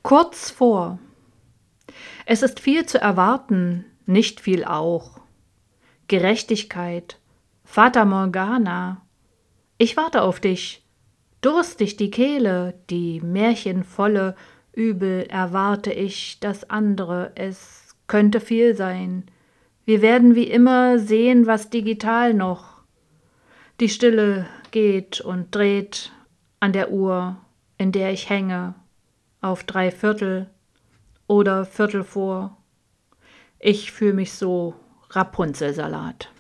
Kurz vor. Es ist viel zu erwarten, nicht viel auch. Gerechtigkeit, Fata Morgana. Ich warte auf dich, durstig die Kehle, die märchenvolle, übel erwarte ich das andere, es könnte viel sein. Wir werden wie immer sehen, was digital noch. Die Stille geht und dreht an der Uhr, in der ich hänge, auf 3/4 oder Viertel vor. Ich fühl mich so Rapunzelsalat.